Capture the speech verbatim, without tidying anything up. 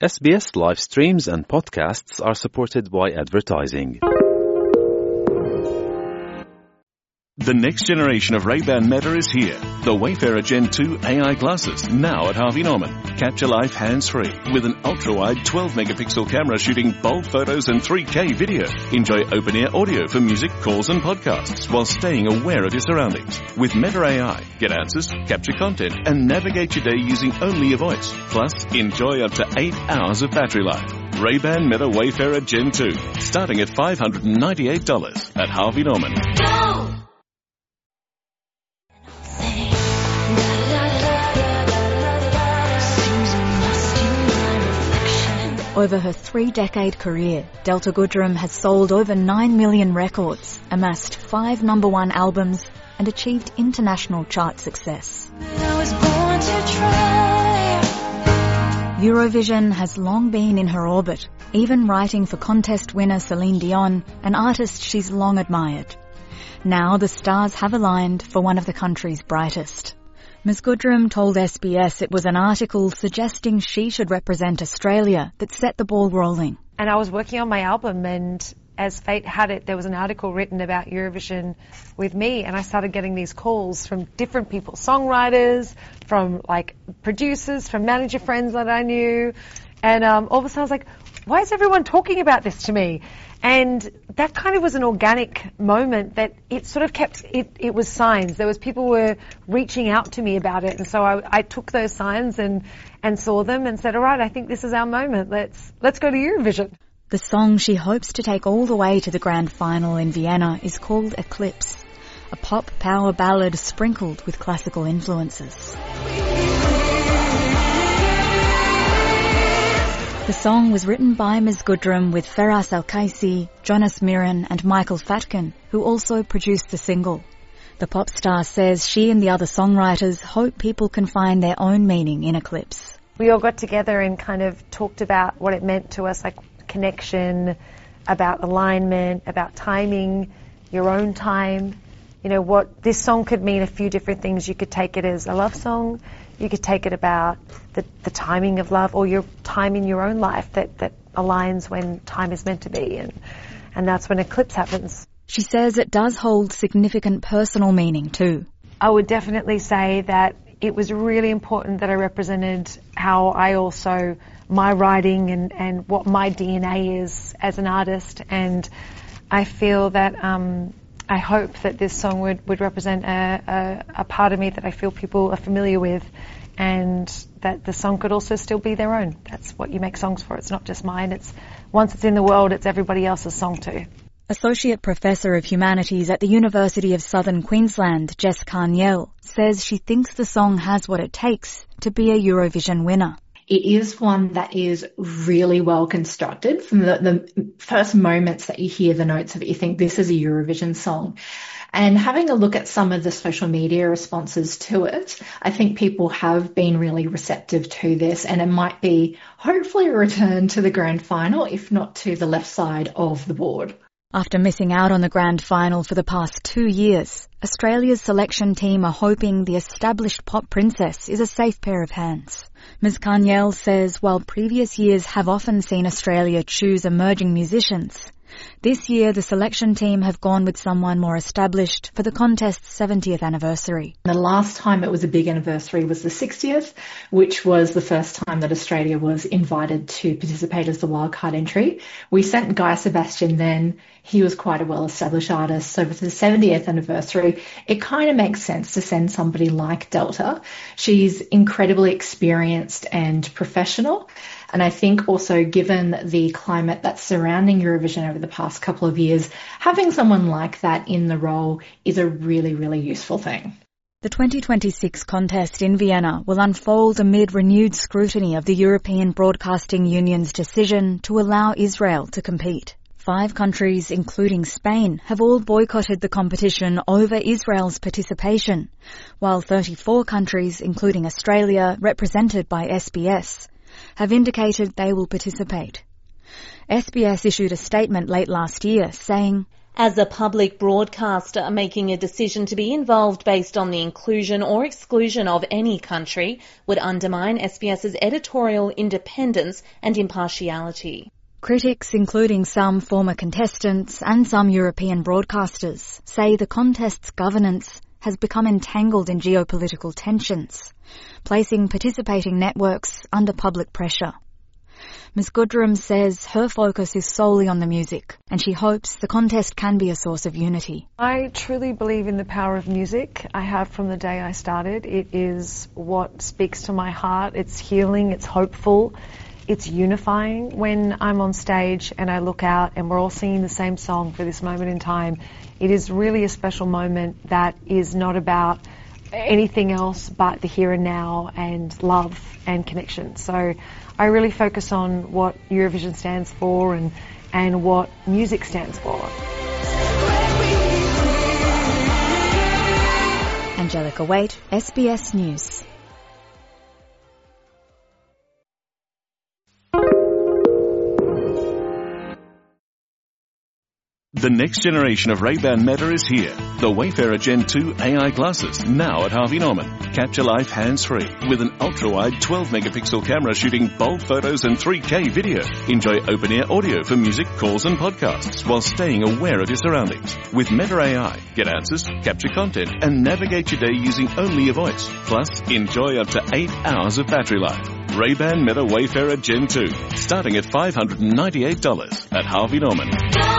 S B S live streams and podcasts are supported by advertising. The next generation of Ray-Ban Meta is here. The Wayfarer Gen two A I glasses, now at Harvey Norman. Capture life hands-free with an ultra-wide twelve megapixel camera shooting bold photos and three K video. Enjoy open-ear audio for music, calls and podcasts while staying aware of your surroundings. With Meta A I, get answers, capture content and navigate your day using only your voice. Plus, enjoy up to eight hours of battery life. Ray-Ban Meta Wayfarer Gen two, starting at five hundred ninety-eight dollars at Harvey Norman. Go! Over her three-decade career, Delta Goodrem has sold over nine million records, amassed five number one albums, and achieved international chart success. I was born to try. Eurovision has long been in her orbit, even writing for contest winner Celine Dion, an artist she's long admired. Now the stars have aligned for one of the country's brightest. Miz Goodrem told S B S it was an article suggesting she should represent Australia that set the ball rolling. And I was working on my album, and as fate had it, there was an article written about Eurovision with me, and I started getting these calls from different people, songwriters, from like producers, from manager friends that I knew, and um, all of a sudden I was like, why is everyone talking about this to me? And that kind of was an organic moment that it sort of kept, it, it was signs. There was people were reaching out to me about it. And so I, I took those signs and, and saw them and said, all right, I think this is our moment. Let's, let's go to Eurovision. The song she hopes to take all the way to the grand final in Vienna is called Eclipse, a pop power ballad sprinkled with classical influences. The song was written by Miz Goodrem with Feras Al-Kaisi, Jonas Mirren and Michael Fatkin, who also produced the single. The pop star says she and the other songwriters hope people can find their own meaning in Eclipse. We all got together and kind of talked about what it meant to us, like connection, about alignment, about timing, your own time. You know, what this song could mean a few different things. You could take it as a love song. You could take it about the, the timing of love, or your time in your own life that, that aligns when time is meant to be. And, and that's when eclipse happens. She says it does hold significant personal meaning too. I would definitely say that it was really important that I represented how I also, my writing and, and what my D N A is as an artist. And I feel that, um, I hope that this song would, would represent a, a, a part of me that I feel people are familiar with, and that the song could also still be their own. That's what you make songs for. It's not just mine. It's once it's in the world, it's everybody else's song too. Associate Professor of Humanities at the University of Southern Queensland, Jess Carniel, says she thinks the song has what it takes to be a Eurovision winner. It is one that is really well constructed. From the, the first moments that you hear the notes of it, you think this is a Eurovision song. And having a look at some of the social media responses to it, I think people have been really receptive to this, and it might be hopefully a return to the grand final, if not to the left side of the board. After missing out on the grand final for the past two years, Australia's selection team are hoping the established pop princess is a safe pair of hands. Miz Carniel says while previous years have often seen Australia choose emerging musicians, this year the selection team have gone with someone more established for the contest's seventieth anniversary. The last time it was a big anniversary was the sixtieth, which was the first time that Australia was invited to participate as the wildcard entry. We sent Guy Sebastian then. He was quite a well-established artist. So for the seventieth anniversary, it kind of makes sense to send somebody like Delta. She's incredibly experienced and professional. And I think also given the climate that's surrounding Eurovision over the past couple of years, having someone like that in the role is a really, really useful thing. The twenty twenty-six contest in Vienna will unfold amid renewed scrutiny of the European Broadcasting Union's decision to allow Israel to compete. Five countries, including Spain, have all boycotted the competition over Israel's participation, while thirty-four countries, including Australia, represented by S B S, have indicated they will participate. S B S issued a statement late last year saying, As a public broadcaster, making a decision to be involved based on the inclusion or exclusion of any country would undermine SBS's editorial independence and impartiality. Critics, including some former contestants and some European broadcasters, say the contest's governance has become entangled in geopolitical tensions, placing participating networks under public pressure. Miz Goodrum says her focus is solely on the music, and she hopes the contest can be a source of unity. I truly believe in the power of music. I have from the day I started. It is what speaks to my heart. It's healing, it's hopeful, it's unifying. When I'm on stage and I look out and we're all singing the same song for this moment in time, it is really a special moment that is not about anything else but the here and now and love and connection. So I really focus on what Eurovision stands for and, and what music stands for. Angelica Waite, S B S News. The next generation of Ray-Ban Meta is here. The Wayfarer Gen two A I glasses, now at Harvey Norman. Capture life hands-free with an ultra-wide twelve megapixel camera shooting bold photos and three K video. Enjoy open-ear audio for music, calls and podcasts while staying aware of your surroundings. With Meta A I, get answers, capture content and navigate your day using only your voice. Plus, enjoy up to eight hours of battery life. Ray-Ban Meta Wayfarer Gen two, starting at five hundred ninety-eight dollars at Harvey Norman.